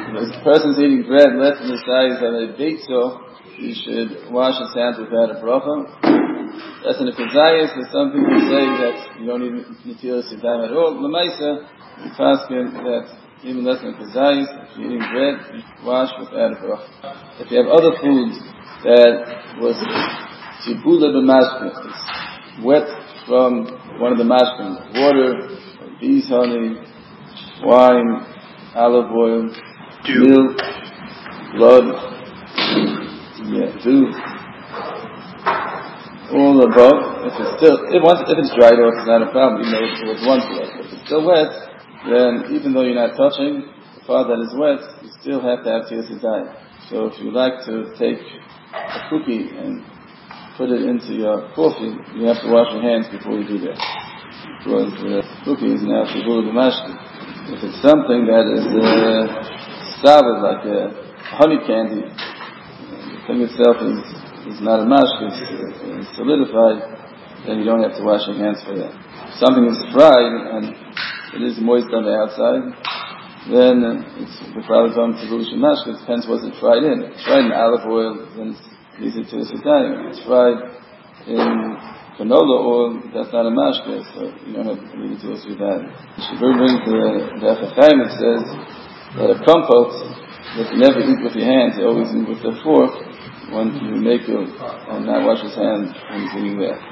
If a person's eating bread left in the size of a beitzo, he should wash his hands without a bracha. That's in the Kazayas. There's some people who say that you don't need Netilas Yadayim at all. L'maisa, we fasken that even less than Kazayas, if you're eating bread, you should wash without a bracha. If you have other food that was tibula b'mashkin, it's wet from one of the mashkin, water, bees honey, wine, olive oil, milk, blood, dew, all above. If it's dried off, it's not a problem. You know, it was once wet. If it's still wet, then even though you're not touching the part that is wet, you still have to have Tilas Yadayim. So if you like to take a cookie and put it into your coffee, you have to wash your hands before you do that. Because the cookie is now tibula b'mashkin. If it's something that is solid, like a honey candy, the thing itself is not a mashkin, it's solidified, then you don't have to wash your hands for that. If something is fried and it is moist on the outside, then it's probably going to tibula b'mashkin. It depends what it's fried in. If it's fried in olive oil, then it's easy to Yadayim. If it's fried in canola oil, that's not a mashke, so you don't have to eat it Yadayim. Shibur brings the Chaim, it says that a compote that you never eat with your hands, you always eat with a fork. One can make it and not wash his hands when he's eating that.